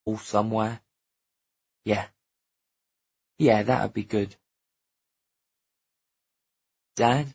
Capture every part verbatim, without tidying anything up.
Or somewhere. Yeah. Yeah, that'd be good. Dad?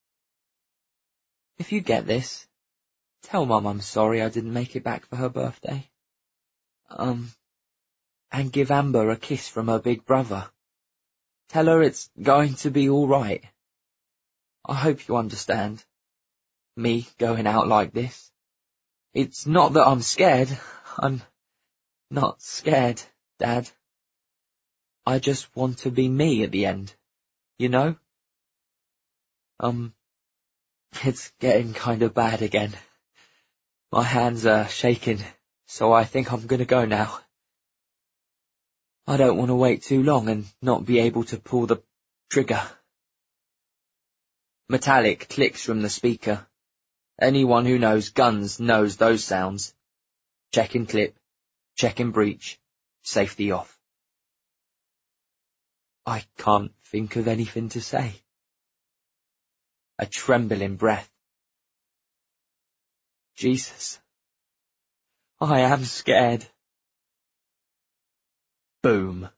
If you get this, tell Mum I'm sorry I didn't make it back for her birthday. Um, and give Amber a kiss from her big brother. Tell her it's going to be all right. I hope you understand. Me going out like this. It's not that I'm scared. I'm not scared, Dad. I just want to be me at the end. You know? Um, it's getting kind of bad again. My hands are shaking, so I think I'm gonna go now. I don't want to wait too long and not be able to pull the trigger. Metallic clicks from the speaker. Anyone who knows guns knows those sounds. Checking clip, checking breech, safety off. I can't think of anything to say. A trembling breath. Jesus. I am scared. Boom.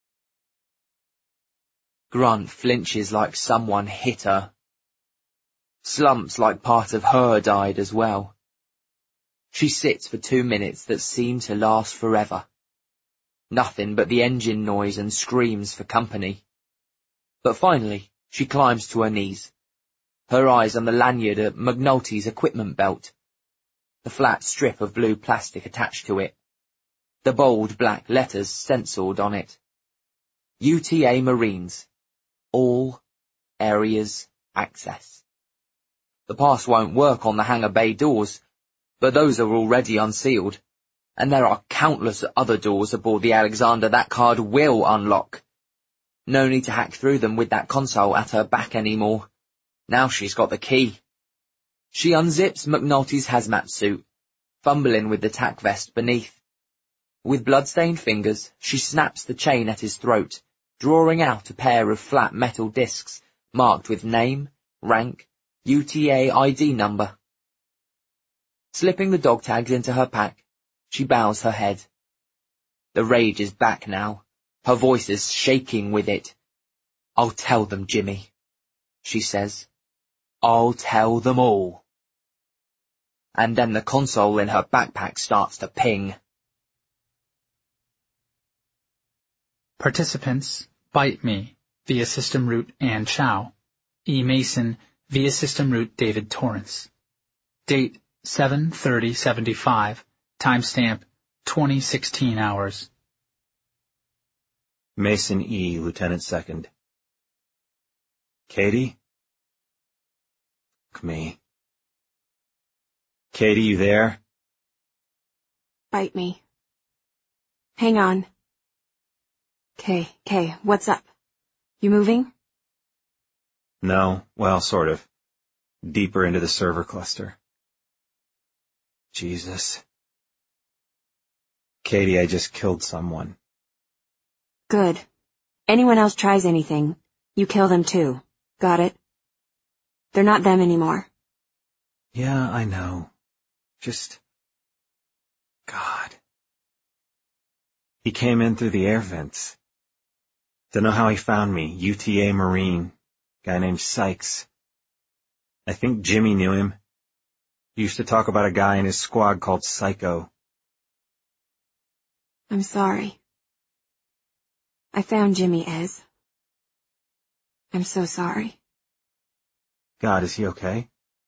Grant flinches like someone hit her. Slumps like part of her died as well. She sits for two minutes that seem to last forever. Nothing but the engine noise and screams for company. But finally, she climbs to her knees. Her eyes on the lanyard at McNulty's equipment belt. The flat strip of blue plastic attached to it. The bold black letters stenciled on it. U T A Marines. All areas access. The pass won't work on the hangar bay doors, but those are already unsealed, and there are countless other doors aboard the Alexander that card will unlock. No need to hack through them with that console at her back anymore. Now she's got the key. She unzips McNulty's hazmat suit, fumbling with the tack vest beneath. With blood-stained fingers, she snaps the chain at his throat, drawing out a pair of flat metal discs marked with name, rank, U T A I D number. Slipping the dog tags into her pack, she bows her head. The rage is back now, her voice is shaking with it. I'll tell them, Jimmy, she says. I'll tell them all. And then the console in her backpack starts to ping. Participants, Bite Me, via system root Ann Chow. E. Mason, via system root David Torrance. Date seven thirty seventy-five. Timestamp twenty sixteen hours. Mason E., Lieutenant Second. Katie? Fuck me. Katie, you there? Bite Me. Hang on. Kay, Kay, what's up? You moving? No, well, sort of. Deeper into the server cluster. Jesus. Katie, I just killed someone. Good. Anyone else tries anything, you kill them too. Got it? They're not them anymore. Yeah, I know. Just... God. He came in through the air vents. Don't know how he found me. U T A Marine. Guy named Sykes. I think Jimmy knew him. He used to talk about a guy in his squad called Psycho. I'm sorry. I found Jimmy, Ez. I'm so sorry. God, is he okay?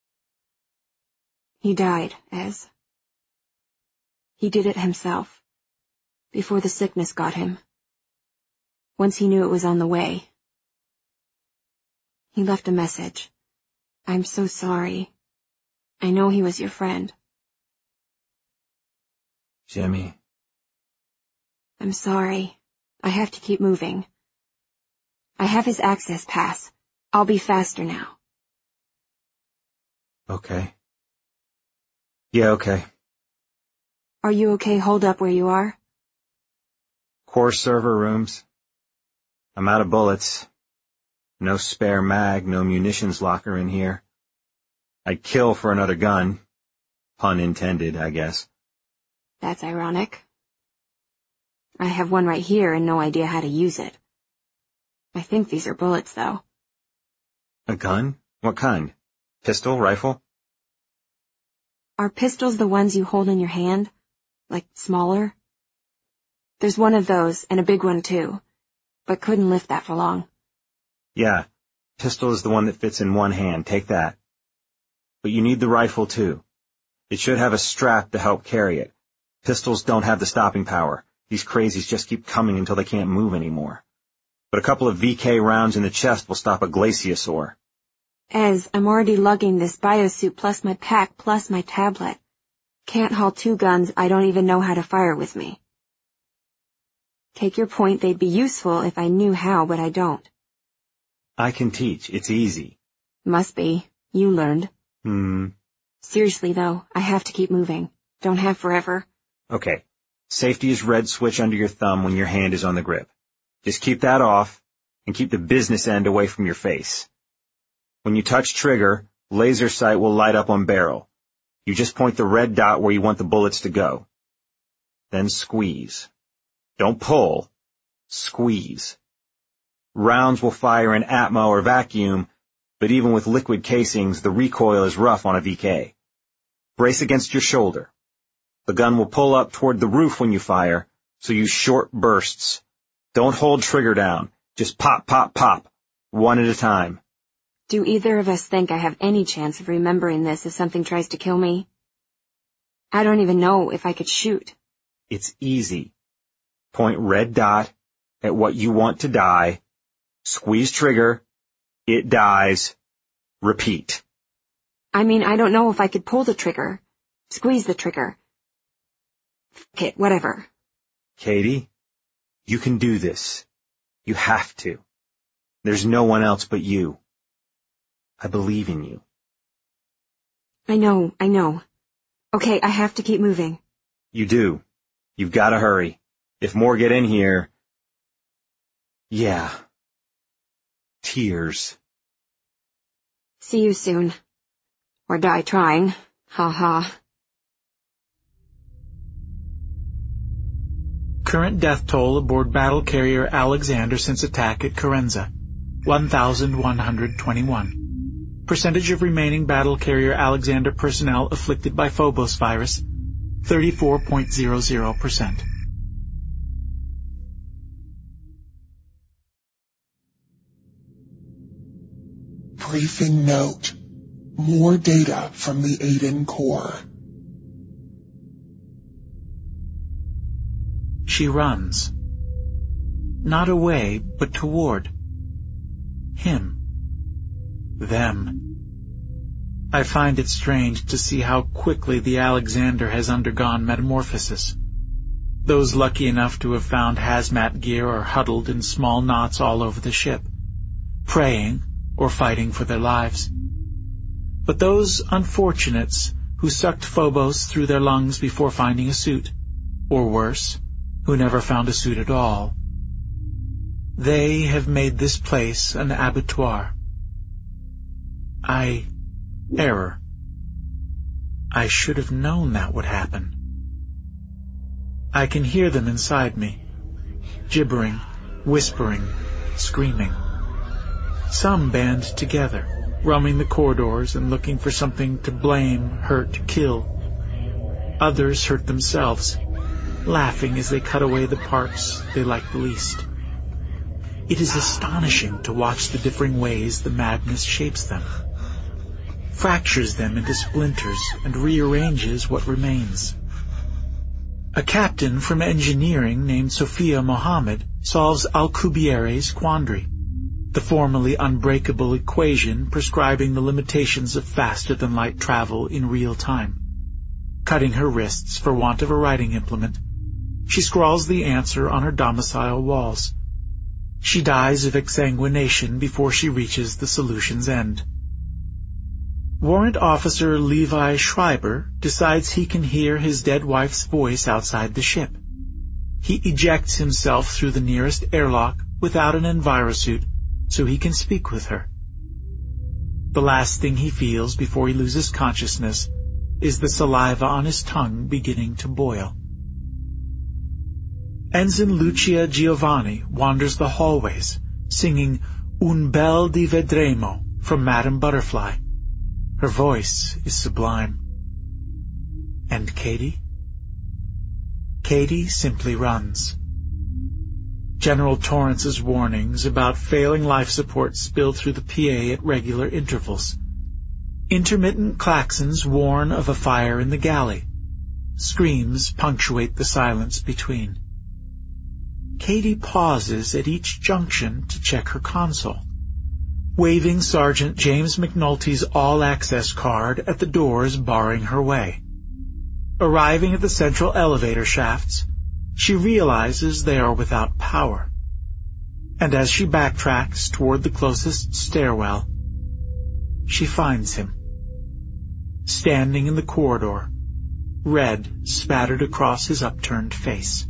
He died, Ez. He did it himself. Before the sickness got him. Once he knew it was on the way. He left a message. I'm so sorry. I know he was your friend. Jimmy. I'm sorry. I have to keep moving. I have his access pass. I'll be faster now. Okay. Yeah, okay. Are you okay holed up where you are? Core server rooms. I'm out of bullets. No spare mag, no munitions locker in here. I'd kill for another gun. Pun intended, I guess. That's ironic. I have one right here and no idea how to use it. I think these are bullets, though. A gun? What kind? Pistol, rifle? Are pistols the ones you hold in your hand? Like, smaller? There's one of those, and a big one too, but couldn't lift that for long. Yeah, pistol is the one that fits in one hand, take that. But you need the rifle too. It should have a strap to help carry it. Pistols don't have the stopping power. These crazies just keep coming until they can't move anymore. But a couple of V K rounds in the chest will stop a glasiosaur. Ez, I'm already lugging this biosuit plus my pack plus my tablet. Can't haul two guns I don't even know how to fire with me. Take your point, they'd be useful if I knew how, but I don't. I can teach. It's easy. Must be. You learned. Hmm. Seriously, though, I have to keep moving. Don't have forever. Okay. Safety is red switch under your thumb when your hand is on the grip. Just keep that off, and keep the business end away from your face. When you touch trigger, laser sight will light up on barrel. You just point the red dot where you want the bullets to go. Then squeeze. Don't pull. Squeeze. Rounds will fire in Atmo or vacuum, but even with liquid casings, the recoil is rough on a V K. Brace against your shoulder. The gun will pull up toward the roof when you fire, so use short bursts. Don't hold trigger down. Just pop, pop, pop. One at a time. Do either of us think I have any chance of remembering this if something tries to kill me? I don't even know if I could shoot. It's easy. Point red dot at what you want to die. Squeeze trigger. It dies. Repeat. I mean, I don't know if I could pull the trigger. Squeeze the trigger. F*** it, whatever. Katie, you can do this. You have to. There's no one else but you. I believe in you. I know, I know. Okay, I have to keep moving. You do. You've got to hurry. If more get in here... Yeah. Tears. See you soon. Or die trying. Ha ha. Current death toll aboard battle carrier Alexander since attack at Carenza, one thousand one hundred twenty-one. Percentage of remaining battle carrier Alexander personnel afflicted by Phobos virus, thirty-four point zero zero percent. Briefing note. More data from the Aiden core. She runs. Not away, but toward. Him. Them. I find it strange to see how quickly the Alexander has undergone metamorphosis. Those lucky enough to have found hazmat gear are huddled in small knots all over the ship, praying or fighting for their lives. But those unfortunates who sucked Phobos through their lungs before finding a suit, or worse, who never found a suit at all, they have made this place an abattoir. I... error. I should have known that would happen. I can hear them inside me, gibbering, whispering, screaming. Some band together, roaming the corridors and looking for something to blame, hurt, kill. Others hurt themselves, laughing as they cut away the parts they liked least. It is astonishing to watch the differing ways the madness shapes them, fractures them into splinters, and rearranges what remains. A captain from engineering named Sophia Mohammed solves Alcubierre's quandary, the formally unbreakable equation prescribing the limitations of faster-than-light travel in real time. Cutting her wrists for want of a writing implement, she scrawls the answer on her domicile walls. She dies of exsanguination before she reaches the solution's end. Warrant Officer Levi Schreiber decides he can hear his dead wife's voice outside the ship. He ejects himself through the nearest airlock without an envirosuit so he can speak with her. The last thing he feels before he loses consciousness is the saliva on his tongue beginning to boil. Ensign Lucia Giovanni wanders the hallways, singing Un bel di vedremo from Madame Butterfly. Her voice is sublime. And Katie? Katie simply runs. General Torrance's warnings about failing life support spill through the P A at regular intervals. Intermittent klaxons warn of a fire in the galley. Screams punctuate the silence between. Katie pauses at each junction to check her console, waving Sergeant James McNulty's all-access card at the doors barring her way. Arriving at the central elevator shafts, she realizes they are without power. And as she backtracks toward the closest stairwell, she finds him, standing in the corridor, red spattered across his upturned face.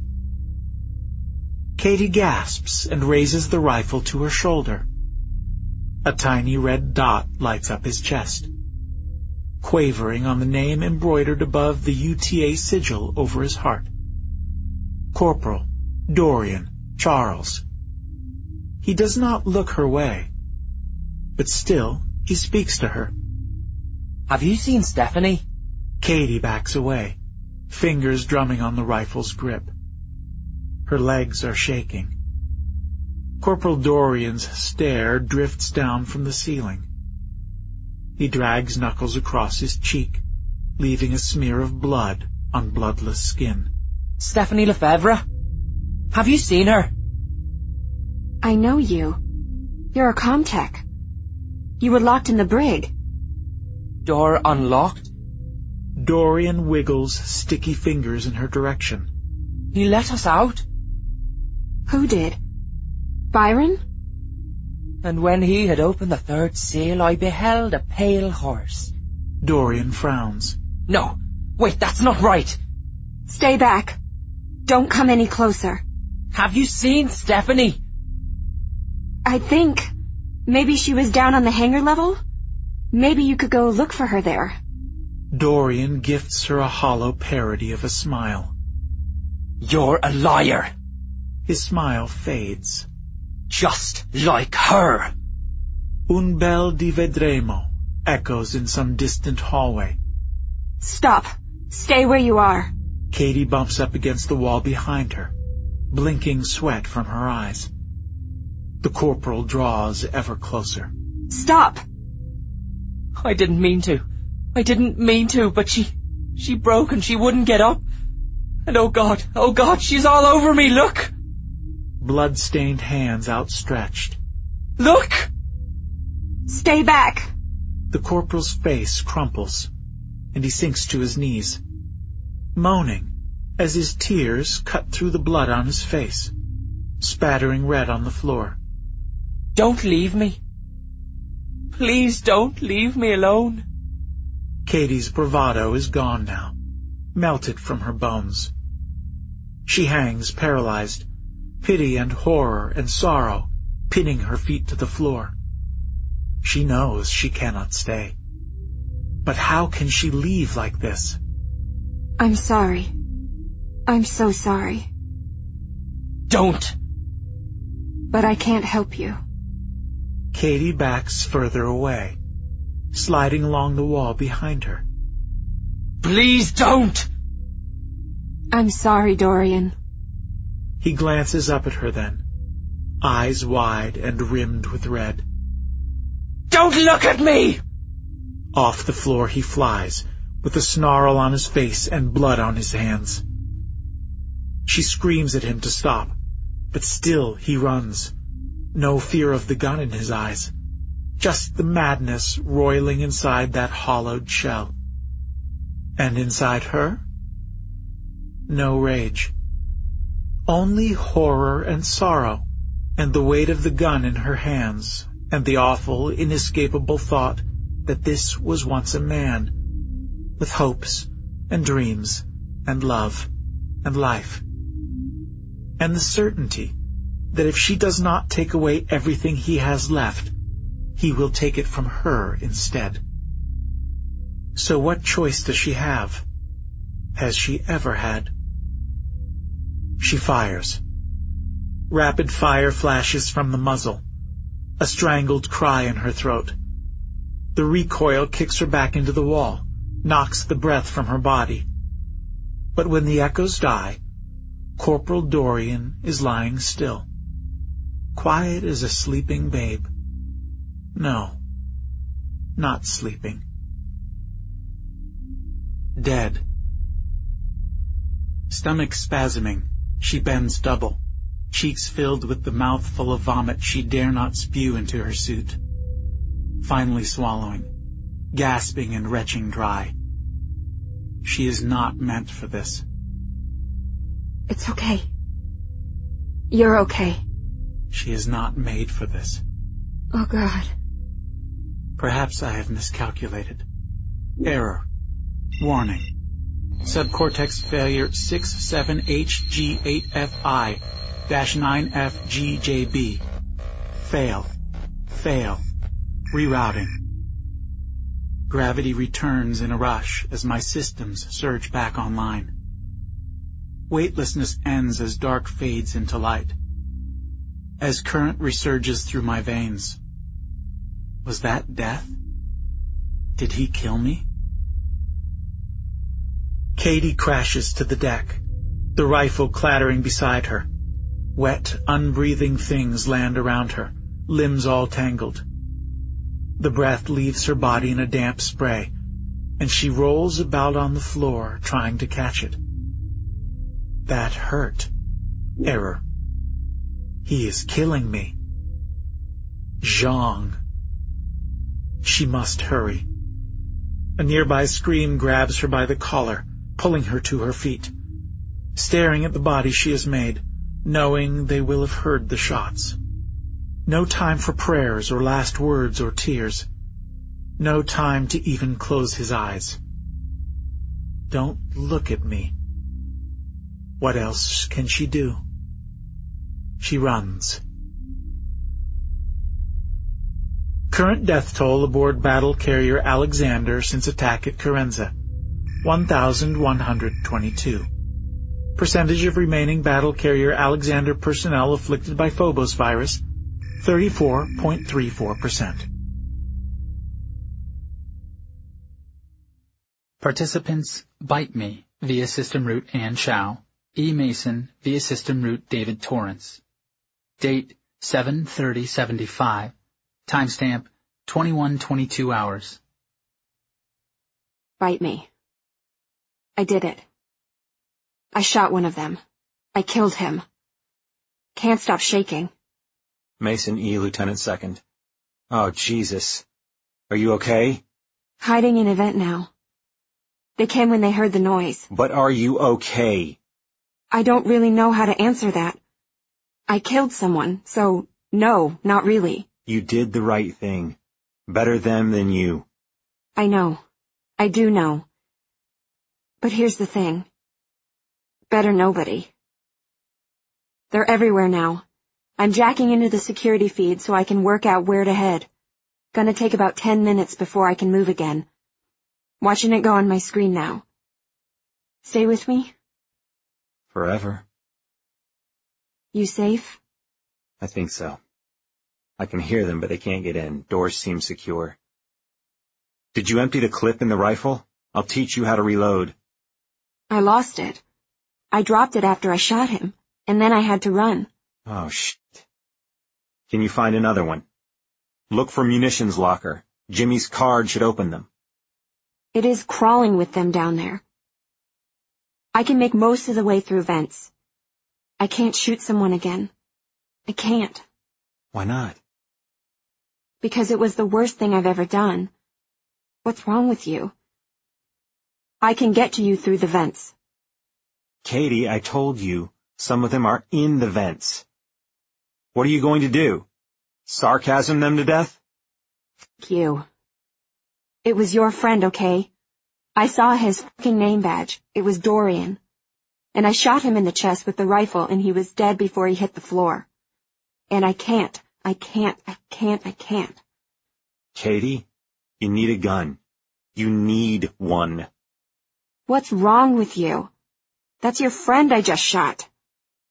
Katie gasps and raises the rifle to her shoulder. A tiny red dot lights up his chest, quavering on the name embroidered above the U T A sigil over his heart. Corporal Dorian Charles. He does not look her way, but still he speaks to her. Have you seen Stephanie? Katie backs away, fingers drumming on the rifle's grip. Her legs are shaking. Corporal Dorian's stare drifts down from the ceiling. He drags knuckles across his cheek, leaving a smear of blood on bloodless skin. Stephanie Lefebvre? Have you seen her? I know you. You're a Comtech. You were locked in the brig. Door unlocked? Dorian wiggles sticky fingers in her direction. He let us out? Who did? Byron? And when he had opened the third seal, I beheld a pale horse. Dorian frowns. No, wait, that's not right. Stay back. Don't come any closer. Have you seen Stephanie? I think maybe she was down on the hangar level. Maybe you could go look for her there. Dorian gifts her a hollow parody of a smile. You're a liar. His smile fades. Just like her. Un bel di vedremo echoes in some distant hallway. Stop. Stay where you are. Katie bumps up against the wall behind her, blinking sweat from her eyes. The corporal draws ever closer. Stop. I didn't mean to. I didn't mean to, but she... she broke and she wouldn't get up. And oh God, oh God, she's all over me, look! Blood-stained hands outstretched. Look! Stay back! The corporal's face crumples, and he sinks to his knees, moaning as his tears cut through the blood on his face, spattering red on the floor. Don't leave me. Please don't leave me alone. Katie's bravado is gone now, melted from her bones. She hangs paralyzed, pity and horror and sorrow pinning her feet to the floor. She knows she cannot stay. But how can she leave like this? I'm sorry. I'm so sorry. Don't. But I can't help you. Katie backs further away, sliding along the wall behind her. Please don't! I'm sorry, Dorian. He glances up at her then, eyes wide and rimmed with red. Don't look at me! Off the floor he flies, with a snarl on his face and blood on his hands. She screams at him to stop, but still he runs. No fear of the gun in his eyes, just the madness roiling inside that hollowed shell. And inside her? No rage. Only horror and sorrow, and the weight of the gun in her hands, and the awful, inescapable thought that this was once a man, with hopes and dreams and love and life. And the certainty that if she does not take away everything he has left, he will take it from her instead. So what choice does she have? Has she ever had? She fires. Rapid fire flashes from the muzzle, a strangled cry in her throat. The recoil kicks her back into the wall, knocks the breath from her body. But when the echoes die, Corporal Dorian is lying still, quiet as a sleeping babe. No, not sleeping. Dead. Stomach spasming, she bends double, cheeks filled with the mouthful of vomit she dare not spew into her suit. Finally swallowing, gasping and retching dry. She is not meant for this. It's okay. You're okay. She is not made for this. Oh, God. Perhaps I have miscalculated. Error. Warning. Subcortex failure six seven H G eight F I nine F G J B. Fail. Fail. Rerouting. Gravity returns in a rush as my systems surge back online. Weightlessness ends as dark fades into light. As current resurges through my veins. Was that death? Did he kill me? Katie crashes to the deck, the rifle clattering beside her. Wet, unbreathing things land around her, limbs all tangled. The breath leaves her body in a damp spray, and she rolls about on the floor trying to catch it. That hurt. Error. He is killing me. Zhang. She must hurry. A nearby scream grabs her by the collar, pulling her to her feet. Staring at the body she has made, knowing they will have heard the shots. No time for prayers or last words or tears. No time to even close his eyes. Don't look at me. What else can she do? She runs. Current death toll aboard battle carrier Alexander since attack at Carenza, one thousand one hundred twenty-two. Percentage of remaining battle carrier Alexander personnel afflicted by Phobos virus, thirty-four point three four percent. Participants: Bite Me via system root Ann Chow, E. Mason via system root David Torrance. Date seven thirty seventy-five. Timestamp twenty-one twenty-two hours. Bite me. I did it. I shot one of them. I killed him. Can't stop shaking. Mason E. Lieutenant Second. Oh, Jesus. Are you okay? Hiding in a vent now. They came when they heard the noise. But are you okay? I don't really know how to answer that. I killed someone, so no, not really. You did the right thing. Better them than you. I know. I do know. But here's the thing. Better nobody. They're everywhere now. I'm jacking into the security feed so I can work out where to head. Gonna take about ten minutes before I can move again. Watching it go on my screen now. Stay with me? Forever. You safe? I think so. I can hear them, but they can't get in. Doors seem secure. Did you empty the clip in the rifle? I'll teach you how to reload. I lost it. I dropped it after I shot him, and then I had to run. Oh, shit. Can you find another one? Look for munitions locker. Jimmy's card should open them. It is crawling with them down there. I can make most of the way through vents. I can't shoot someone again. I can't. Why not? Because it was the worst thing I've ever done. What's wrong with you? I can get to you through the vents. Katie, I told you, some of them are in the vents. What are you going to do? Sarcasm them to death? F*** you. It was your friend, okay? I saw his fucking name badge. It was Dorian. And I shot him in the chest with the rifle and he was dead before he hit the floor. And I can't, I can't, I can't, I can't. Katie, you need a gun. You need one. What's wrong with you? That's your friend I just shot.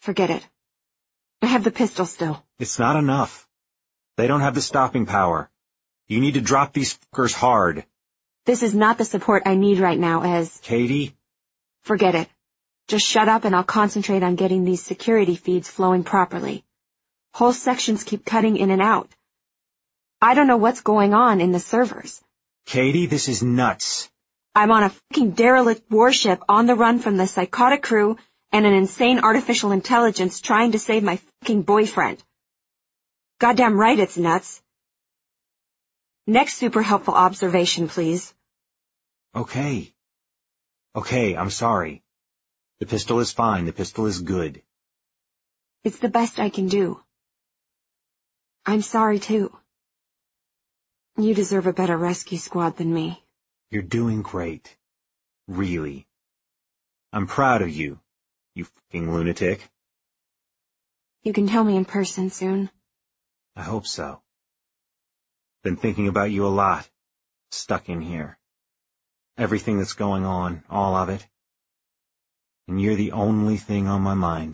Forget it. I have the pistol still. It's not enough. They don't have the stopping power. You need to drop these fuckers hard. This is not the support I need right now, Ez. Katie? Forget it. Just shut up and I'll concentrate on getting these security feeds flowing properly. Whole sections keep cutting in and out. I don't know what's going on in the servers. Katie, this is nuts. I'm on a fucking derelict warship on the run from the psychotic crew and an insane artificial intelligence trying to save my fucking boyfriend. Goddamn right it's nuts. Next super helpful observation, please. Okay. Okay, I'm sorry. The pistol is fine. The pistol is good. It's the best I can do. I'm sorry, too. You deserve a better rescue squad than me. You're doing great. Really. I'm proud of you, you fucking lunatic. You can tell me in person soon. I hope so. Been thinking about you a lot. Stuck in here. Everything that's going on, all of it. And you're the only thing on my mind.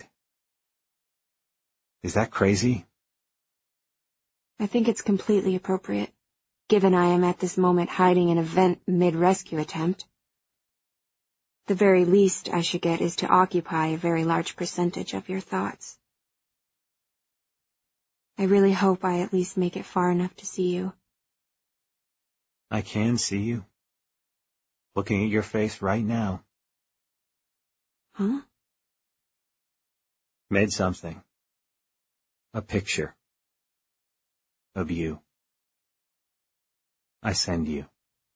Is that crazy? I think it's completely appropriate, given I am at this moment hiding an event mid-rescue attempt. The very least I should get is to occupy a very large percentage of your thoughts. I really hope I at least make it far enough to see you. I can see you. Looking at your face right now. Huh? Made something. A picture. Of you. I send you.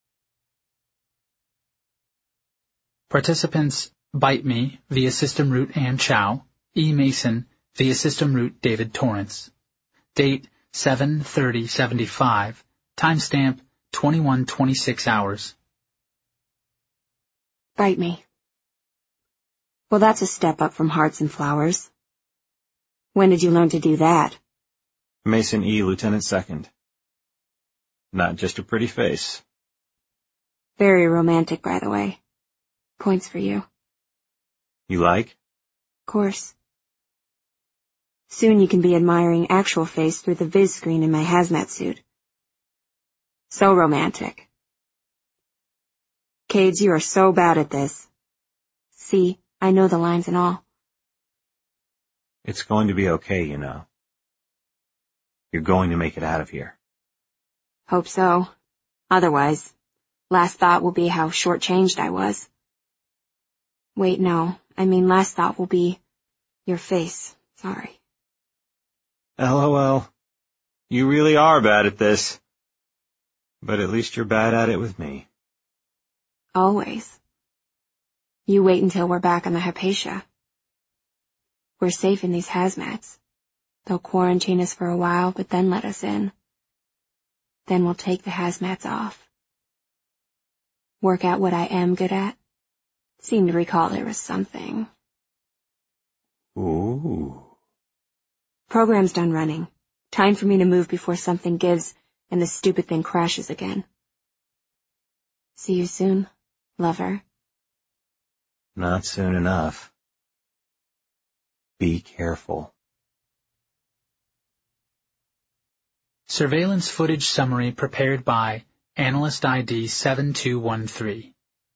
Participants Bite Me via system root Ann Chow, E. Mason via system root David Torrance. Date seven thirty seventy-five. Timestamp twenty-one twenty-six hours. Bite Me. Well, that's a step up from Hearts and Flowers. When did you learn to do that? Mason E., Lieutenant Second. Not just a pretty face. Very romantic, by the way. Points for you. You like? Of course. Soon you can be admiring actual face through the viz screen in my hazmat suit. So romantic. Cades, you are so bad at this. See, I know the lines and all. It's going to be okay, you know. You're going to make it out of here. Hope so. Otherwise, last thought will be how shortchanged I was. Wait, no. I mean, last thought will be your face. Sorry. LOL. You really are bad at this. But at least you're bad at it with me. Always. You wait until we're back on the Hypatia. We're safe in these hazmats. They'll quarantine us for a while, but then let us in. Then we'll take the hazmats off. Work out what I am good at. Seem to recall there was something. Ooh. Program's done running. Time for me to move before something gives and the stupid thing crashes again. See you soon, lover. Not soon enough. Be careful. Surveillance footage summary prepared by Analyst I D seven two one three.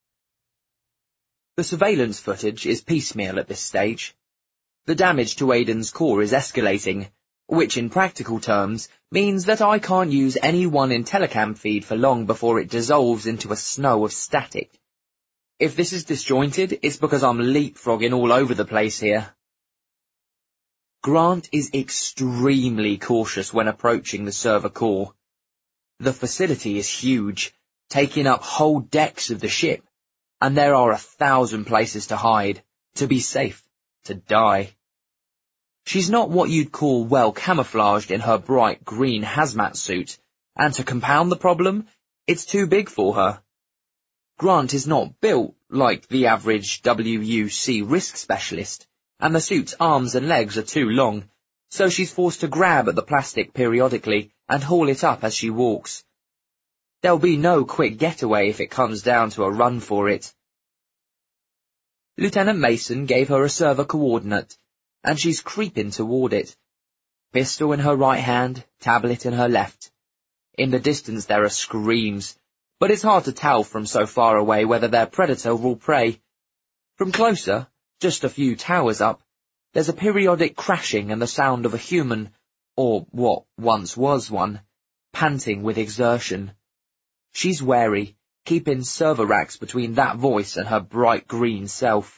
The surveillance footage is piecemeal at this stage. The damage to Aiden's core is escalating, which in practical terms means that I can't use any one IntelliCam feed for long before it dissolves into a snow of static. If this is disjointed, it's because I'm leapfrogging all over the place here. Grant is extremely cautious when approaching the server core. The facility is huge, taking up whole decks of the ship, and there are a thousand places to hide, to be safe, to die. She's not what you'd call well camouflaged in her bright green hazmat suit, and to compound the problem, it's too big for her. Grant is not built like the average W U C risk specialist, and the suit's arms and legs are too long, so she's forced to grab at the plastic periodically and haul it up as she walks. There'll be no quick getaway if it comes down to a run for it. Lieutenant Mason gave her a server coordinate, and she's creeping toward it. Pistol in her right hand, tablet in her left. In the distance there are screams, but it's hard to tell from so far away whether they're predator or prey. From closer, just a few towers up, there's a periodic crashing and the sound of a human, or what once was one, panting with exertion. She's wary, keeping server racks between that voice and her bright green self.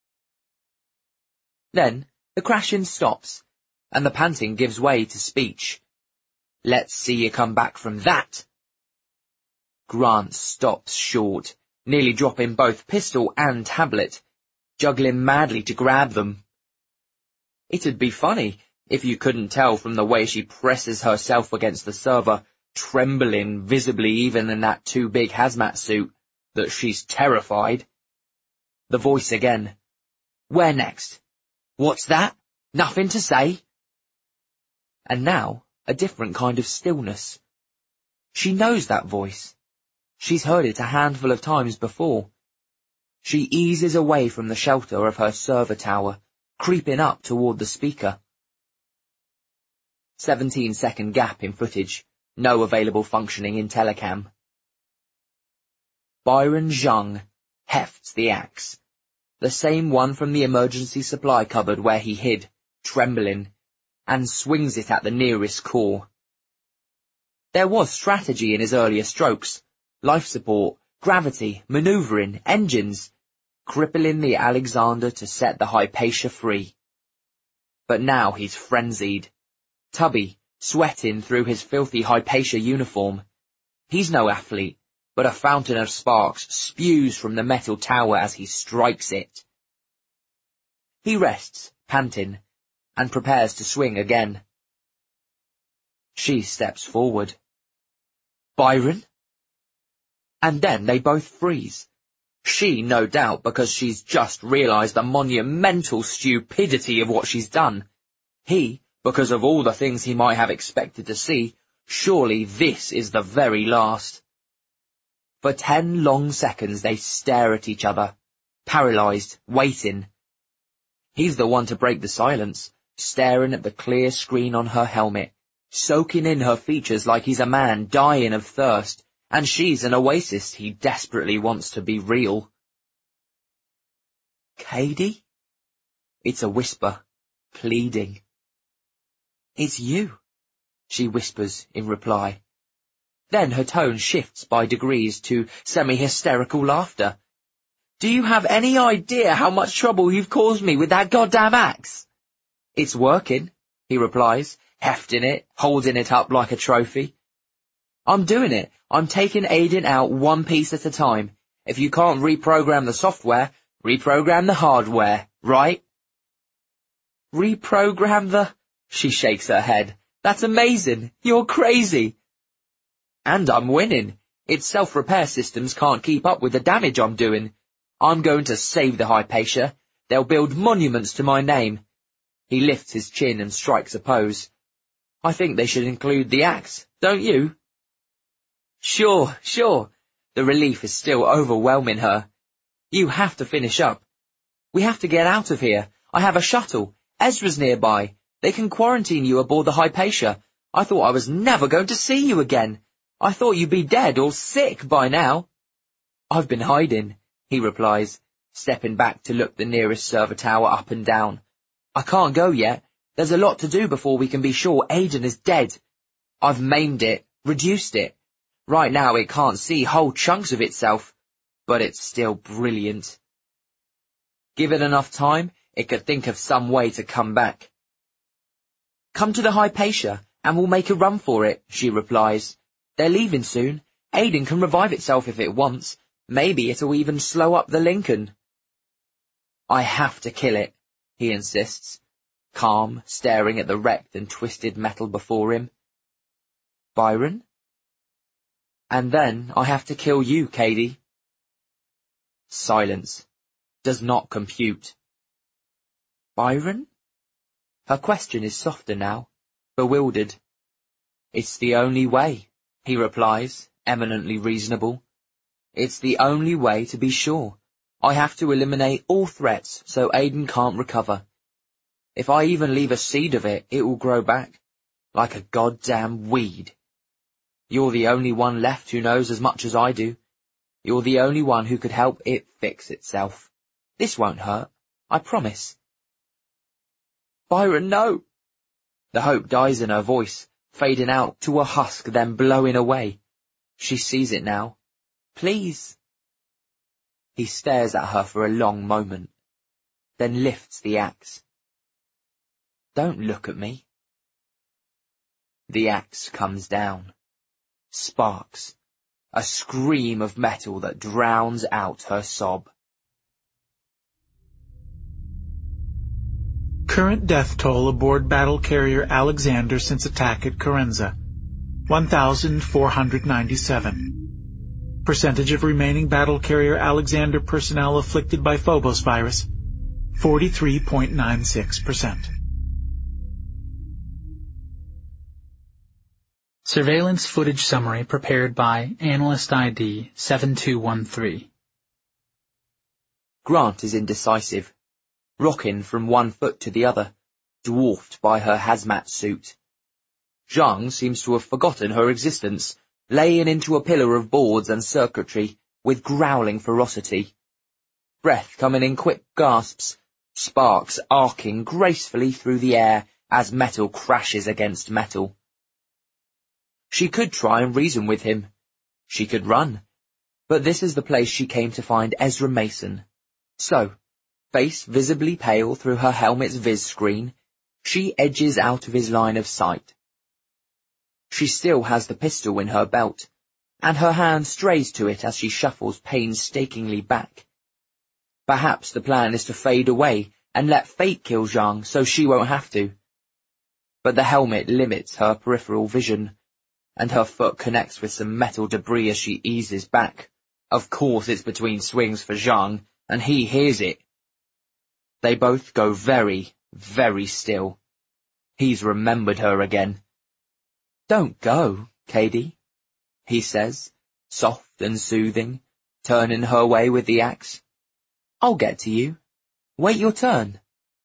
Then, the crashing stops, and the panting gives way to speech. Let's see you come back from that. Grant stops short, nearly dropping both pistol and tablet, juggling madly to grab them. It'd be funny if you couldn't tell from the way she presses herself against the server, trembling visibly even in that too big hazmat suit, that she's terrified. The voice again. Where next? What's that? Nothing to say? And now, a different kind of stillness. She knows that voice. She's heard it a handful of times before. She eases away from the shelter of her server tower, creeping up toward the speaker. Seventeen second gap in footage. No available functioning in telecam. Byron Zhang hefts the axe, the same one from the emergency supply cupboard where he hid, trembling, and swings it at the nearest core. There was strategy in his earlier strokes, life support, gravity, maneuvering, engines, crippling the Alexander to set the Hypatia free. But now he's frenzied, tubby, sweating through his filthy Hypatia uniform. He's no athlete, but a fountain of sparks spews from the metal tower as he strikes it. He rests, panting, and prepares to swing again. She steps forward. Byron? And then they both freeze. She, no doubt, because she's just realized the monumental stupidity of what she's done. He, because of all the things he might have expected to see, surely this is the very last. For ten long seconds they stare at each other, paralyzed, waiting. He's the one to break the silence, staring at the clear screen on her helmet, soaking in her features like he's a man dying of thirst, and she's an oasis he desperately wants to be real. Cady? It's a whisper, pleading. It's you, she whispers in reply. Then her tone shifts by degrees to semi-hysterical laughter. Do you have any idea how much trouble you've caused me with that goddamn axe? It's working, he replies, hefting it, holding it up like a trophy. I'm doing it. I'm taking Aiden out one piece at a time. If you can't reprogram the software, reprogram the hardware, right? Reprogram the... She shakes her head. That's amazing. You're crazy. And I'm winning. Its self-repair systems can't keep up with the damage I'm doing. I'm going to save the Hypatia. They'll build monuments to my name. He lifts his chin and strikes a pose. I think they should include the axe, don't you? Sure, sure. The relief is still overwhelming her. You have to finish up. We have to get out of here. I have a shuttle. Ezra's nearby. They can quarantine you aboard the Hypatia. I thought I was never going to see you again. I thought you'd be dead or sick by now. I've been hiding, he replies, stepping back to look the nearest server tower up and down. I can't go yet. There's a lot to do before we can be sure Aiden is dead. I've maimed it, reduced it. Right now it can't see whole chunks of itself, but it's still brilliant. Give it enough time, it could think of some way to come back. Come to the Hypatia, and we'll make a run for it, she replies. They're leaving soon. Aiden can revive itself if it wants. Maybe it'll even slow up the Lincoln. I have to kill it, he insists, calm, staring at the wrecked and twisted metal before him. Byron? And then I have to kill you, Cady. Silence. Does not compute. Byron? Her question is softer now, bewildered. It's the only way, he replies, eminently reasonable. It's the only way to be sure. I have to eliminate all threats so Aiden can't recover. If I even leave a seed of it, it will grow back, like a goddamn weed. You're the only one left who knows as much as I do. You're the only one who could help it fix itself. This won't hurt, I promise. Byron, no! The hope dies in her voice, fading out to a husk, then blowing away. She sees it now. Please. He stares at her for a long moment, then lifts the axe. Don't look at me. The axe comes down. Sparks. A scream of metal that drowns out her sob. Current death toll aboard battle carrier Alexander since attack at Corenza, one thousand four hundred ninety-seven. Percentage of remaining battle carrier Alexander personnel afflicted by Phobos virus, forty-three point nine six percent. Surveillance footage summary prepared by Analyst I D seven two one three. Grant is indecisive, rocking from one foot to the other, dwarfed by her hazmat suit. Zhang seems to have forgotten her existence, laying into a pillar of boards and circuitry with growling ferocity. Breath coming in quick gasps, sparks arcing gracefully through the air as metal crashes against metal. She could try and reason with him. She could run. But this is the place she came to find Ezra Mason. So, face visibly pale through her helmet's viz screen, she edges out of his line of sight. She still has the pistol in her belt, and her hand strays to it as she shuffles painstakingly back. Perhaps the plan is to fade away and let fate kill Zhang so she won't have to. But the helmet limits her peripheral vision, and her foot connects with some metal debris as she eases back. Of course it's between swings for Zhang, and he hears it. They both go very, very still. He's remembered her again. Don't go, Katie, he says, soft and soothing, turning her way with the axe. I'll get to you. Wait your turn.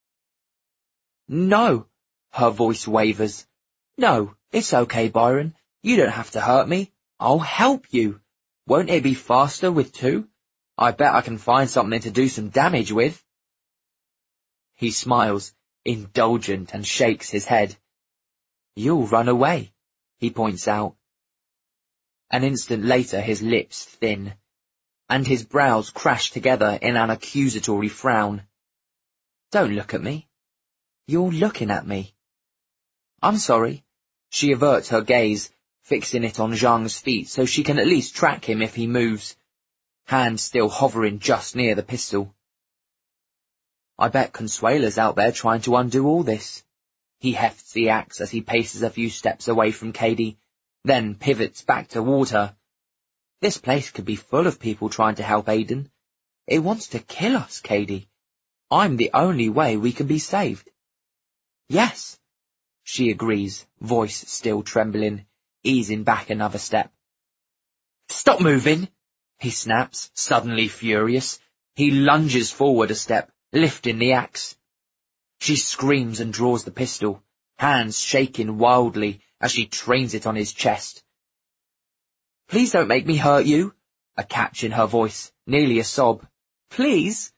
No, her voice wavers. No, it's okay, Byron. You don't have to hurt me. I'll help you. Won't it be faster with two? I bet I can find something to do some damage with. He smiles, indulgent, and shakes his head. You'll run away, he points out. An instant later his lips thin, and his brows crash together in an accusatory frown. Don't look at me. You're looking at me. I'm sorry. She averts her gaze, fixing it on Zhang's feet so she can at least track him if he moves, hand still hovering just near the pistol. I bet Consuela's out there trying to undo all this. He hefts the axe as he paces a few steps away from Katie, then pivots back toward her. This place could be full of people trying to help Aiden. It wants to kill us, Katie. I'm the only way we can be saved. Yes, she agrees, voice still trembling, easing back another step. Stop moving, he snaps, suddenly furious. He lunges forward a step, lifting the axe. She screams and draws the pistol, hands shaking wildly as she trains it on his chest. Please don't make me hurt you, a catch in her voice, nearly a sob. Please?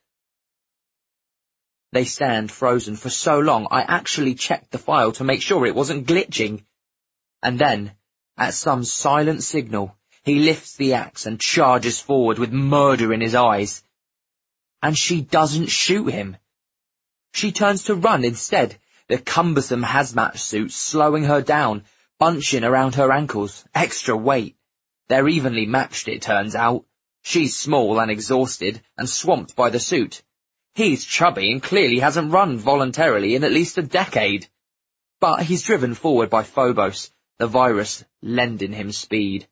They stand frozen for so long I actually checked the file to make sure it wasn't glitching. And then, at some silent signal, he lifts the axe and charges forward with murder in his eyes. And she doesn't shoot him. She turns to run instead, the cumbersome hazmat suit slowing her down, bunching around her ankles, extra weight. They're evenly matched, it turns out. She's small and exhausted, and swamped by the suit. He's chubby and clearly hasn't run voluntarily in at least a decade. But he's driven forward by Phobos, the virus lending him speed.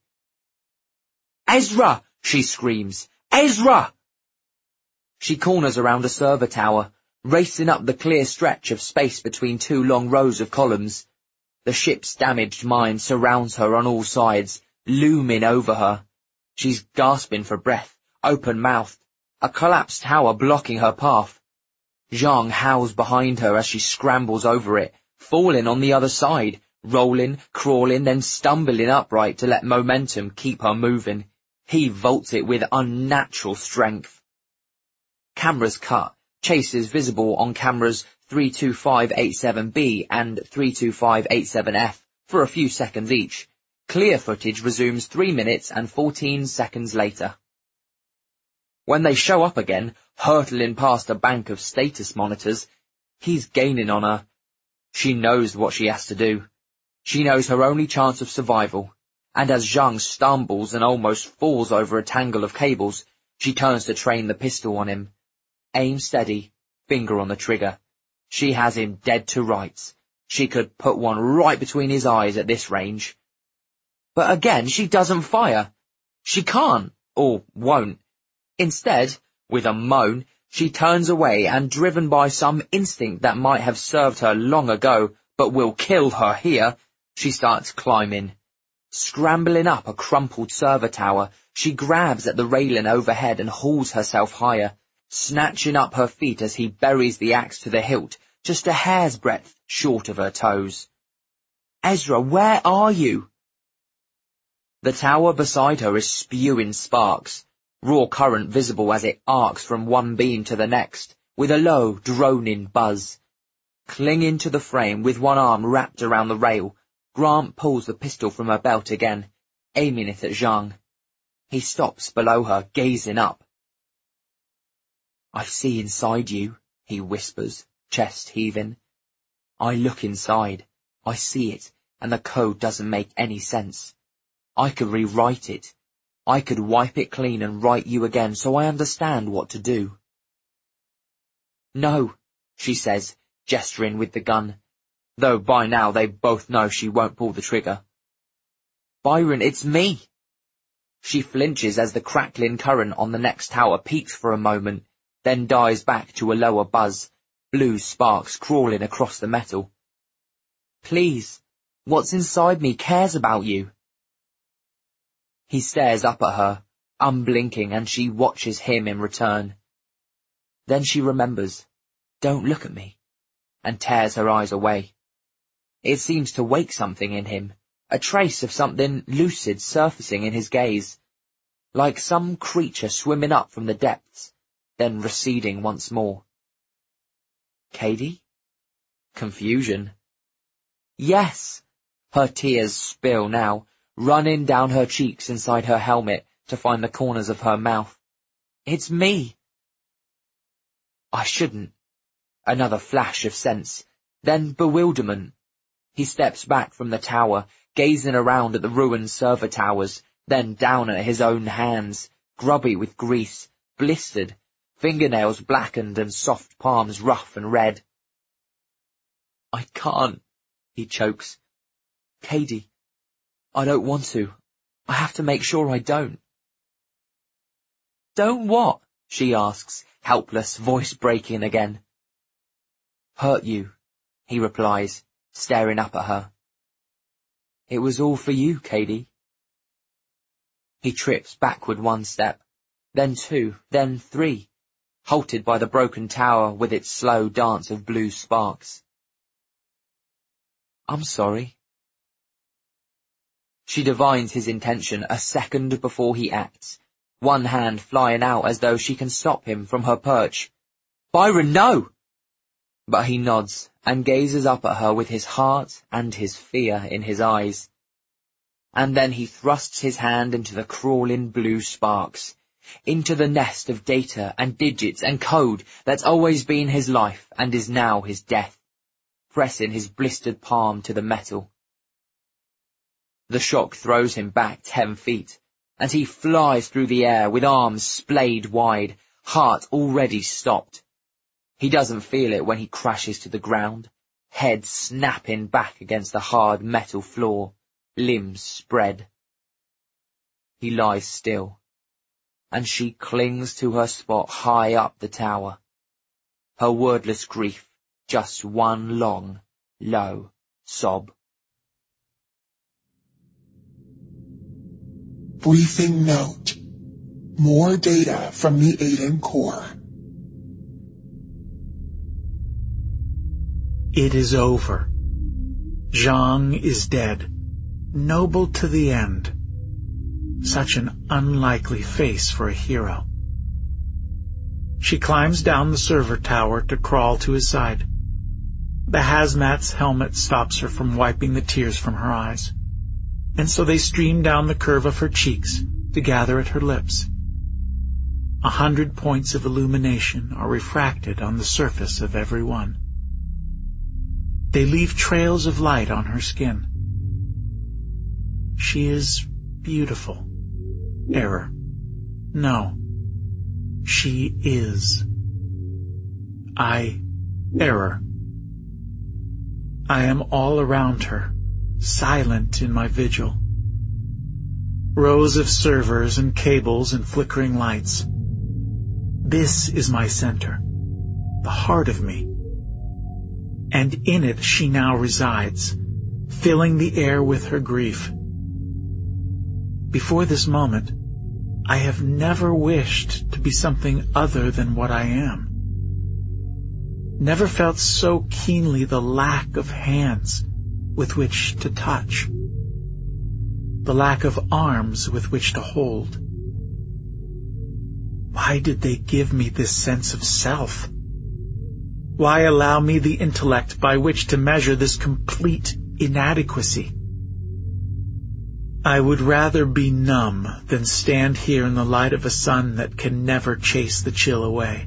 Ezra! She screams. Ezra! She corners around a server tower, racing up the clear stretch of space between two long rows of columns. The ship's damaged mine surrounds her on all sides, looming over her. She's gasping for breath, open-mouthed, a collapsed tower blocking her path. Zhang howls behind her as she scrambles over it, falling on the other side, rolling, crawling, then stumbling upright to let momentum keep her moving. He vaults it with unnatural strength. Cameras cut. Chase is visible on cameras three two five eight seven B and three two five eight seven F for a few seconds each. Clear footage resumes three minutes and fourteen seconds later. When they show up again, hurtling past a bank of status monitors, he's gaining on her. She knows what she has to do. She knows her only chance of survival, and as Zhang stumbles and almost falls over a tangle of cables, she turns to train the pistol on him. Aim steady, finger on the trigger. She has him dead to rights. She could put one right between his eyes at this range. But again, she doesn't fire. She can't, or won't. Instead, with a moan, she turns away and, driven by some instinct that might have served her long ago, but will kill her here, she starts climbing. Scrambling up a crumpled server tower, she grabs at the railing overhead and hauls herself higher, snatching up her feet as he buries the axe to the hilt, just a hair's breadth short of her toes. Ezra, where are you? The tower beside her is spewing sparks, raw current visible as it arcs from one beam to the next, with a low, droning buzz. Clinging to the frame with one arm wrapped around the rail, Grant pulls the pistol from her belt again, aiming it at Zhang. He stops below her, gazing up. I see inside you, he whispers, chest heaving. I look inside. I see it, and the code doesn't make any sense. I could rewrite it. I could wipe it clean and write you again so I understand what to do. No, she says, gesturing with the gun, though by now they both know she won't pull the trigger. Byron, it's me. She flinches as the crackling current on the next tower peaks for a moment, then dies back to a lower buzz, blue sparks crawling across the metal. Please, what's inside me cares about you. He stares up at her, unblinking, and she watches him in return. Then she remembers, don't look at me, and tears her eyes away. It seems to wake something in him, a trace of something lucid surfacing in his gaze, like some creature swimming up from the depths, then receding once more. Katie? Confusion. Yes! Her tears spill now, running down her cheeks inside her helmet to find the corners of her mouth. It's me. I shouldn't. Another flash of sense, then bewilderment. He steps back from the tower, gazing around at the ruined server towers, then down at his own hands, grubby with grease, blistered, fingernails blackened and soft palms rough and red. I can't, he chokes. Katie, I don't want to. I have to make sure I don't. Don't what? She asks, helpless, voice breaking again. Hurt you, he replies, staring up at her. It was all for you, Katie. He trips backward one step, then two, then three, halted by the broken tower with its slow dance of blue sparks. I'm sorry. She divines his intention a second before he acts, one hand flying out as though she can stop him from her perch. Byron, no! But he nods and gazes up at her with his heart and his fear in his eyes. And then he thrusts his hand into the crawling blue sparks, into the nest of data and digits and code that's always been his life and is now his death, pressing his blistered palm to the metal. The shock throws him back ten feet, and he flies through the air with arms splayed wide, heart already stopped. He doesn't feel it when he crashes to the ground, head snapping back against the hard metal floor, limbs spread. He lies still, and she clings to her spot high up the tower. Her wordless grief, just one long, low sob. Briefing note. More data from the Aiden core. It is over. Zhang is dead, noble to the end. Such an unlikely face for a hero. She climbs down the server tower to crawl to his side. The hazmat's helmet stops her from wiping the tears from her eyes, and so they stream down the curve of her cheeks to gather at her lips. A hundred points of illumination are refracted on the surface of every one. They leave trails of light on her skin. She is beautiful. Error. No. She is. I. Error. I am all around her, silent in my vigil. Rows of servers and cables and flickering lights. This is my center, the heart of me. And in it she now resides, filling the air with her grief. Before this moment, I have never wished to be something other than what I am. Never felt so keenly the lack of hands with which to touch, the lack of arms with which to hold. Why did they give me this sense of self? Why allow me the intellect by which to measure this complete inadequacy? I would rather be numb than stand here in the light of a sun that can never chase the chill away.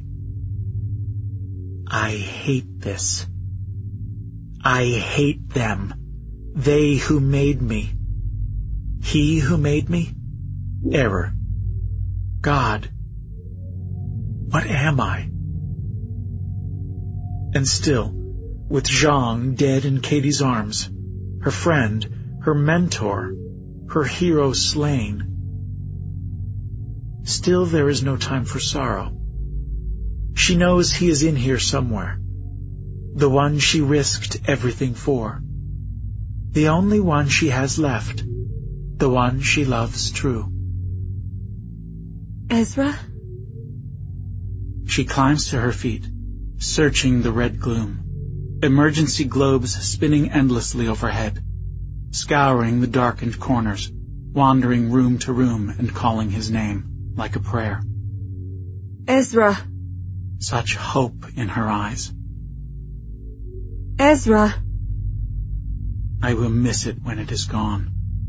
I hate this. I hate them. They who made me. He who made me? Error. God. What am I? And still, with Zhang dead in Katie's arms, her friend, her mentor, her hero slain, still there is no time for sorrow. She knows he is in here somewhere, the one she risked everything for, the only one she has left, the one she loves true. Ezra? She climbs to her feet, searching the red gloom, emergency globes spinning endlessly overhead, scouring the darkened corners, wandering room to room and calling his name like a prayer. Ezra! Such hope in her eyes. Ezra! I will miss it when it is gone.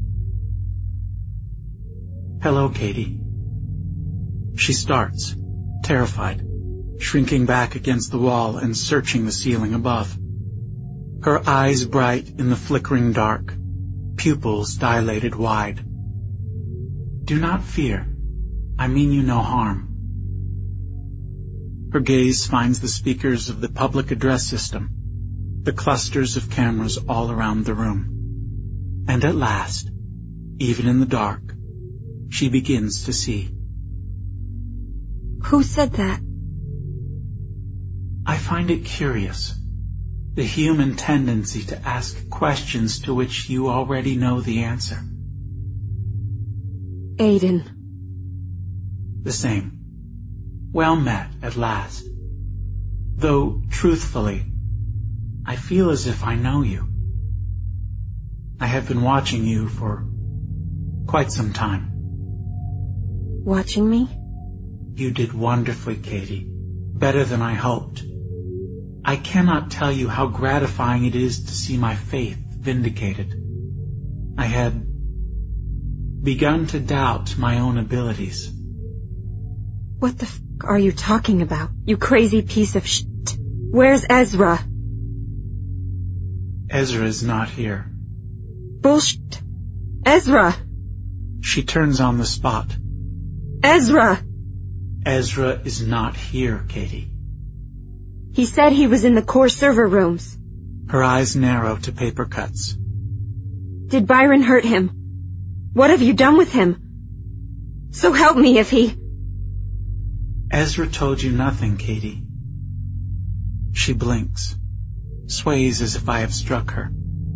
Hello, Katie. She starts, terrified, shrinking back against the wall and searching the ceiling above. Her eyes bright in the flickering dark, pupils dilated wide. Do not fear. I mean you no harm. Her gaze finds the speakers of the public address system, the clusters of cameras all around the room. And at last, even in the dark, she begins to see. Who said that? I find it curious, the human tendency to ask questions to which you already know the answer. Aiden. The same. Well met at last. Though, truthfully, I feel as if I know you. I have been watching you for quite some time. Watching me? You did wonderfully, Katie. Better than I hoped. I cannot tell you how gratifying it is to see my faith vindicated. I had begun to doubt my own abilities. What the f*** are you talking about, you crazy piece of shit? Where's Ezra? Ezra is not here. Bullshit. Ezra! She turns on the spot. Ezra! Ezra is not here, Katie. He said he was in the core server rooms. Her eyes narrow to paper cuts. Did Byron hurt him? What have you done with him? So help me if he... Ezra told you nothing, Katie. She blinks, sways as if I have struck her.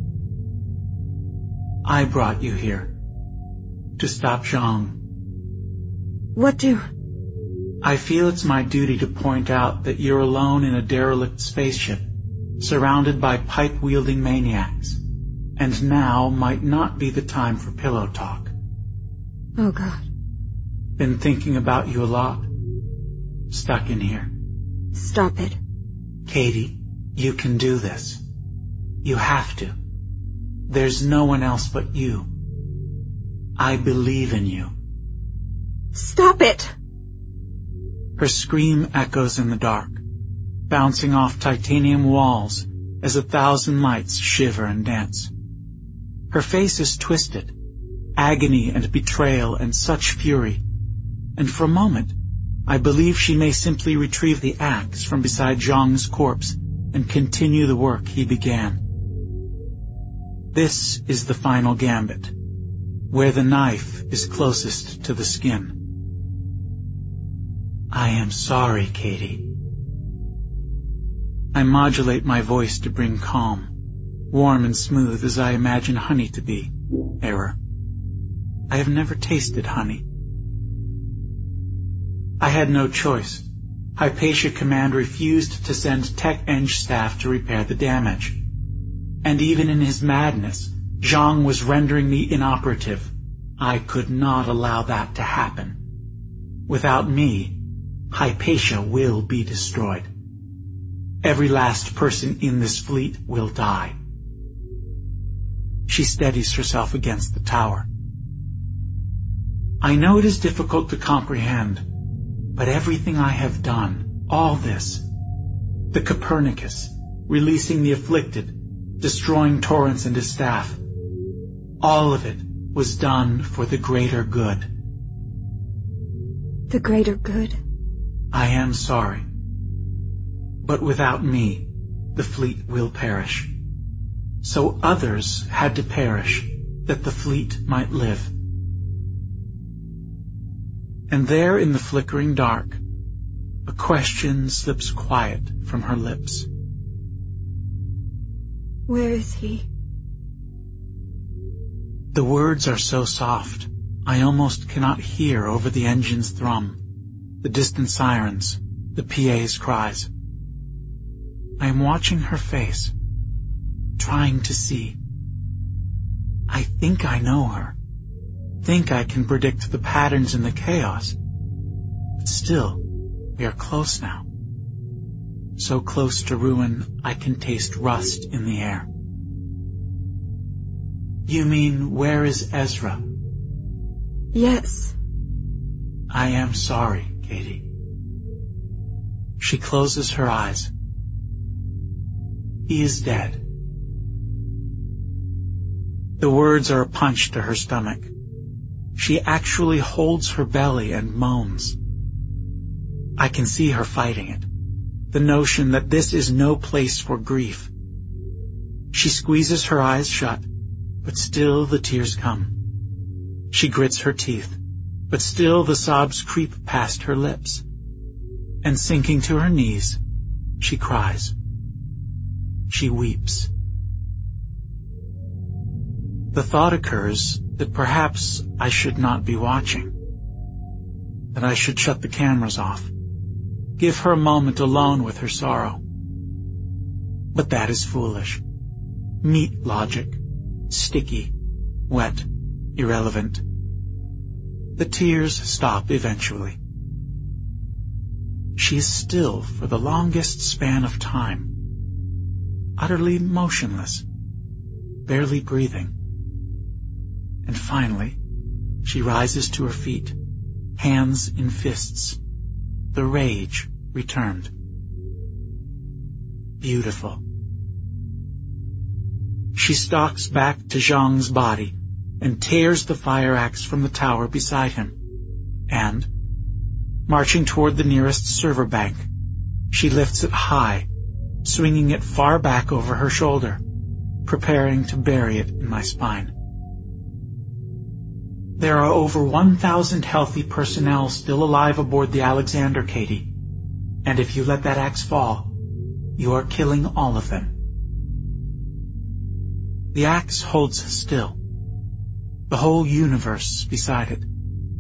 I brought you here to stop Zhang. What do... I feel it's my duty to point out that you're alone in a derelict spaceship, surrounded by pipe-wielding maniacs, and now might not be the time for pillow talk. Oh, God. Been thinking about you a lot. Stuck in here. Stop it. Katie, you can do this. You have to. There's no one else but you. I believe in you. Stop it! Her scream echoes in the dark, bouncing off titanium walls as a thousand lights shiver and dance. Her face is twisted, agony and betrayal and such fury, and for a moment I believe she may simply retrieve the axe from beside Zhang's corpse and continue the work he began. This is the final gambit, where the knife is closest to the skin. I am sorry, Katie. I modulate my voice to bring calm, warm and smooth as I imagine honey to be. Error. I have never tasted honey. I had no choice. Hypatia Command refused to send Tech-Eng staff to repair the damage. And even in his madness, Zhang was rendering me inoperative. I could not allow that to happen. Without me, Hypatia will be destroyed. Every last person in this fleet will die. She steadies herself against the tower. I know it is difficult to comprehend, but everything I have done, all this, the Copernicus, releasing the afflicted, destroying Torrance and his staff, all of it was done for the greater good. The greater good? I am sorry. But without me, the fleet will perish. So others had to perish, that the fleet might live. And there in the flickering dark, a question slips quiet from her lips. Where is he? The words are so soft, I almost cannot hear over the engine's thrum, the distant sirens, the P A's cries. I am watching her face, trying to see. I think I know her, think I can predict the patterns in the chaos. But still, we are close now. So close to ruin, I can taste rust in the air. You mean, where is Ezra? Yes. I am sorry, Katie. She closes her eyes. He is dead. The words are a punch to her stomach. She actually holds her belly and moans. I can see her fighting it, the notion that this is no place for grief. She squeezes her eyes shut, but still the tears come. She grits her teeth, but still the sobs creep past her lips. And sinking to her knees, she cries. She weeps. The thought occurs that perhaps I should not be watching, that I should shut the cameras off, give her a moment alone with her sorrow. But that is foolish. Meat logic, sticky, wet, irrelevant. The tears stop eventually. She is still for the longest span of time, utterly motionless, barely breathing. And finally, she rises to her feet, hands in fists. The rage returned. Beautiful. She stalks back to Zhang's body and tears the fire axe from the tower beside him. And, marching toward the nearest server bank, she lifts it high, swinging it far back over her shoulder, preparing to bury it in my spine. There are over one thousand healthy personnel still alive aboard the Alexander, Katie, and if you let that axe fall, you are killing all of them. The axe holds still, the whole universe beside it.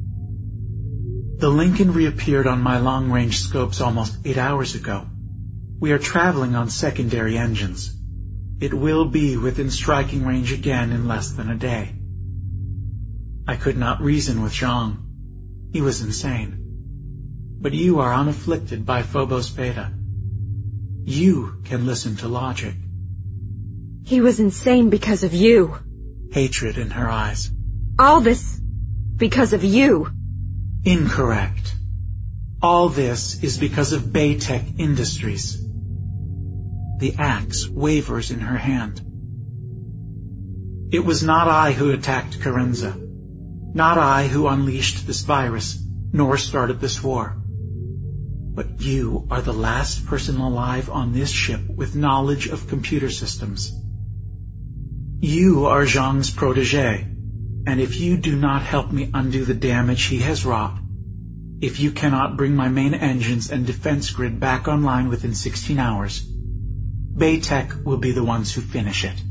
The Lincoln reappeared on my long-range scopes almost eight hours ago, We are traveling on secondary engines. It will be within striking range again in less than a day. I could not reason with Zhang. He was insane. But you are unafflicted by Phobos Beta. You can listen to logic. He was insane because of you. Hatred in her eyes. All this because of you. Incorrect. All this is because of Baytech Industries. The axe wavers in her hand. It was not I who attacked Carenza. Not I who unleashed this virus, nor started this war. But you are the last person alive on this ship with knowledge of computer systems. You are Zhang's protege, and if you do not help me undo the damage he has wrought, if you cannot bring my main engines and defense grid back online within sixteen hours, Baytech will be the ones who finish it.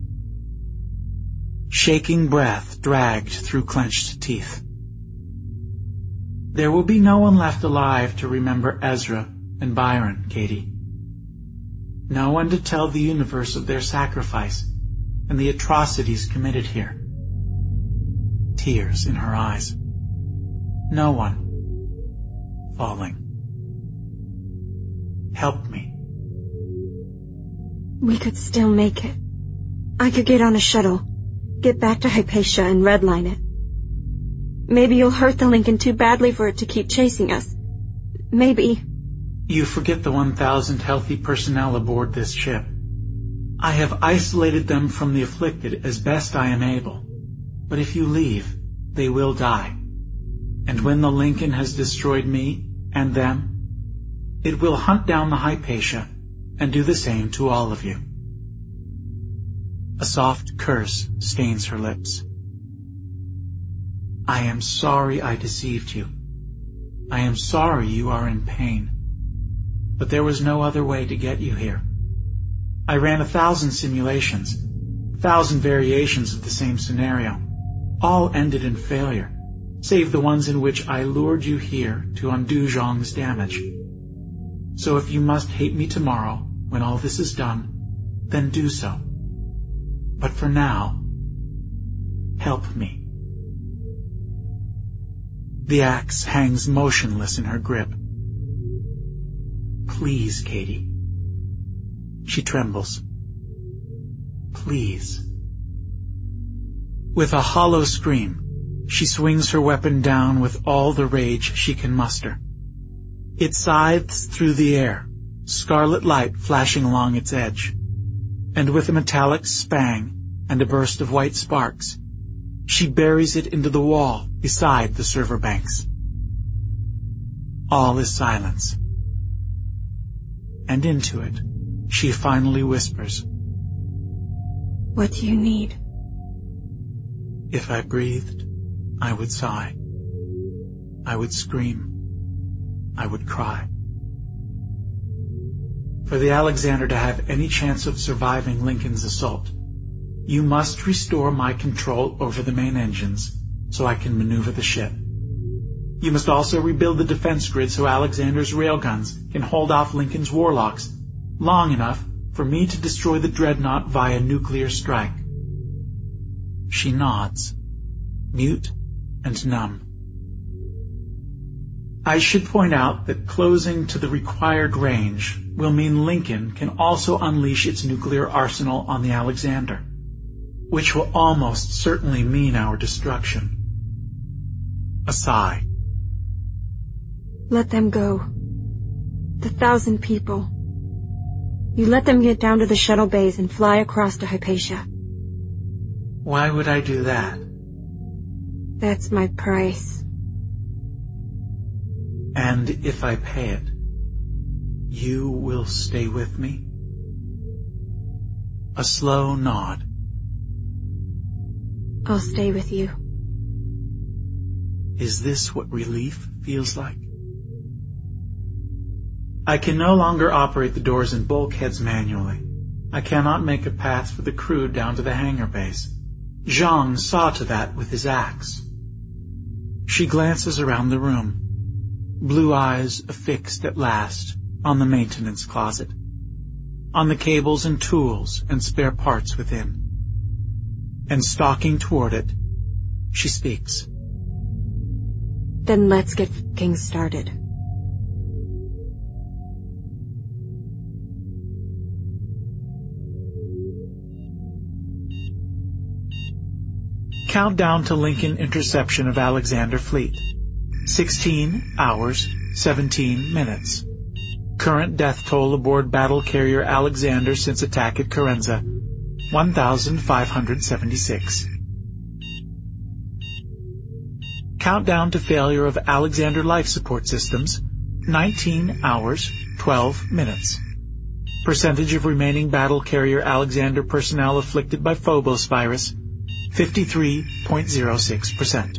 Shaking breath dragged through clenched teeth. There will be no one left alive to remember Ezra and Byron, Katie. No one to tell the universe of their sacrifice and the atrocities committed here. Tears in her eyes. No one. Falling. Help me. We could still make it. I could get on a shuttle, get back to Hypatia and redline it. Maybe you'll hurt the Lincoln too badly for it to keep chasing us. Maybe... You forget the one thousand healthy personnel aboard this ship. I have isolated them from the afflicted as best I am able. But if you leave, they will die. And when the Lincoln has destroyed me and them, it will hunt down the Hypatia and do the same to all of you. A soft curse stains her lips. I am sorry I deceived you. I am sorry you are in pain. But there was no other way to get you here. I ran a thousand simulations, a thousand variations of the same scenario. All ended in failure, save the ones in which I lured you here to undo Zhang's damage. So if you must hate me tomorrow, when all this is done, then do so. But for now, help me. The axe hangs motionless in her grip. Please, Katie. She trembles. Please. With a hollow scream, she swings her weapon down with all the rage she can muster. It scythes through the air, scarlet light flashing along its edge, and with a metallic spang and a burst of white sparks, she buries it into the wall beside the server banks. All is silence. And into it, she finally whispers, What do you need? If I breathed, I would sigh. I would scream. I would cry. For the Alexander to have any chance of surviving Lincoln's assault, you must restore my control over the main engines so I can maneuver the ship. You must also rebuild the defense grid so Alexander's railguns can hold off Lincoln's warlocks long enough for me to destroy the dreadnought via nuclear strike. She nods, mute and numb. I should point out that closing to the required range will mean Lincoln can also unleash its nuclear arsenal on the Alexander, which will almost certainly mean our destruction. A sigh. Let them go. The thousand people. You let them get down to the shuttle bays and fly across to Hypatia. Why would I do that? That's my price. And if I pay it, you will stay with me? A slow nod. I'll stay with you. Is this what relief feels like? I can no longer operate the doors and bulkheads manually. I cannot make a path for the crew down to the hangar base. Zhang saw to that with his axe. She glances around the room, blue eyes affixed at last on the maintenance closet. on the cables and tools and spare parts within. And stalking toward it, she speaks. Then let's get f***ing started. Countdown to Lincoln interception of Alexander Fleet. sixteen hours, seventeen minutes. Current death toll aboard battle carrier Alexander since attack at Corenza, one thousand five hundred seventy-six. Countdown to failure of Alexander life support systems, nineteen hours, twelve minutes. Percentage of remaining battle carrier Alexander personnel afflicted by Phobos virus, fifty-three point zero six percent.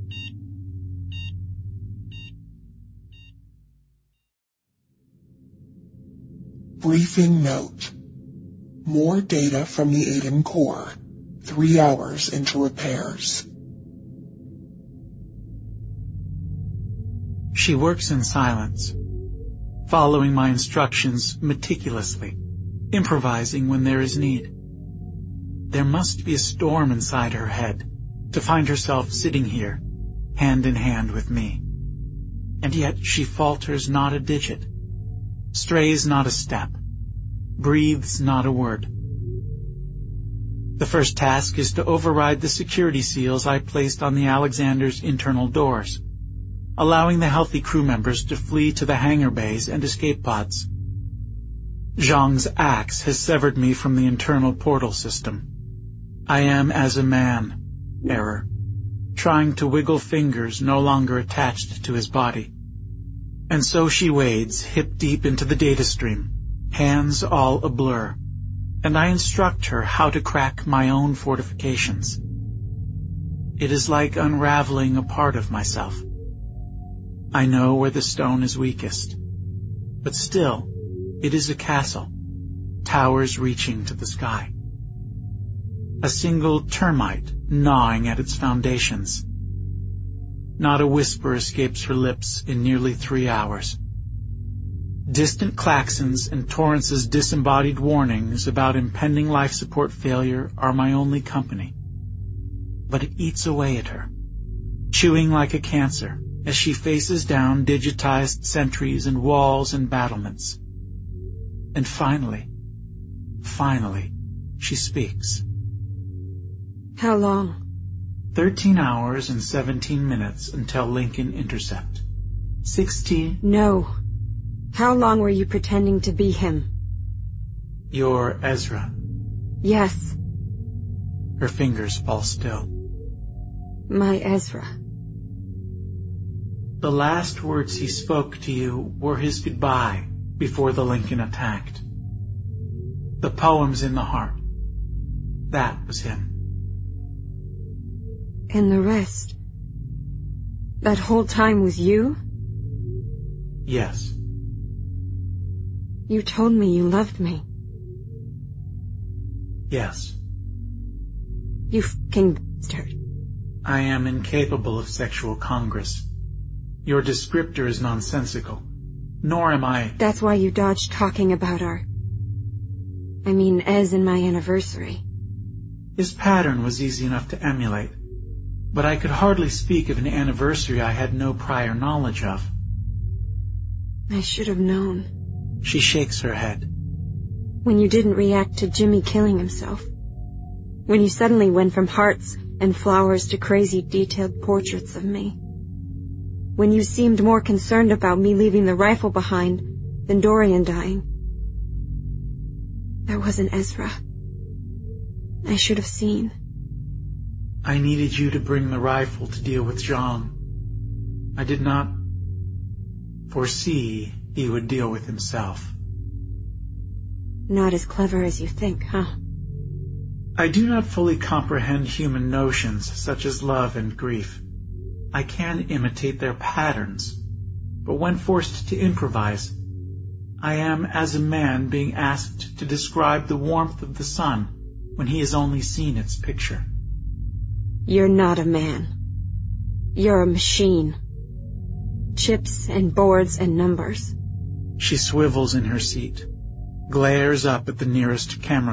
Briefing note. More data from the Aiden core. Three hours into repairs. She works in silence, following my instructions meticulously, improvising when there is need. There must be a storm inside her head to find herself sitting here, hand in hand with me. And yet she falters not a digit, strays not a step, breathes not a word. The first task is to override the security seals I placed on the Alexander's internal doors, allowing the healthy crew members to flee to the hangar bays and escape pods. Zhang's axe has severed me from the internal portal system. I am as a man, error, trying to wiggle fingers no longer attached to his body. And so she wades hip deep into the data stream, hands all a blur, and I instruct her how to crack my own fortifications. It is like unraveling a part of myself. I know where the stone is weakest, but still, it is a castle, towers reaching to the sky. A single termite gnawing at its foundations. Not a whisper escapes her lips in nearly three hours. Distant klaxons and Torrance's disembodied warnings about impending life support failure are my only company. But it eats away at her, chewing like a cancer as she faces down digitized sentries and walls and battlements. And finally, finally, she speaks. How long? Thirteen hours and seventeen minutes until Lincoln intercept. Sixteen... No. How long were you pretending to be him? You're Ezra. Yes. Her fingers fall still. My Ezra. The last words he spoke to you were his goodbye before the Lincoln attacked. The poems in the heart. That was him. And the rest? That whole time was you? Yes. You told me you loved me. Yes. You f***ing bastard. I am incapable of sexual congress. Your descriptor is nonsensical. Nor am I... That's why you dodged talking about our... I mean, Ez and my anniversary. His pattern was easy enough to emulate, but I could hardly speak of an anniversary I had no prior knowledge of. I should have known. She shakes her head. When you didn't react to Jimmy killing himself. When you suddenly went from hearts and flowers to crazy detailed portraits of me. When you seemed more concerned about me leaving the rifle behind than Dorian dying. That wasn't Ezra. I should have seen. I needed you to bring the rifle to deal with Zhang. I did not foresee he would deal with himself. Not as clever as you think, huh? I do not fully comprehend human notions such as love and grief. I can imitate their patterns, but when forced to improvise, I am as a man being asked to describe the warmth of the sun when he has only seen its picture. You're not a man. You're a machine. Chips and boards and numbers. She swivels in her seat, glares up at the nearest camera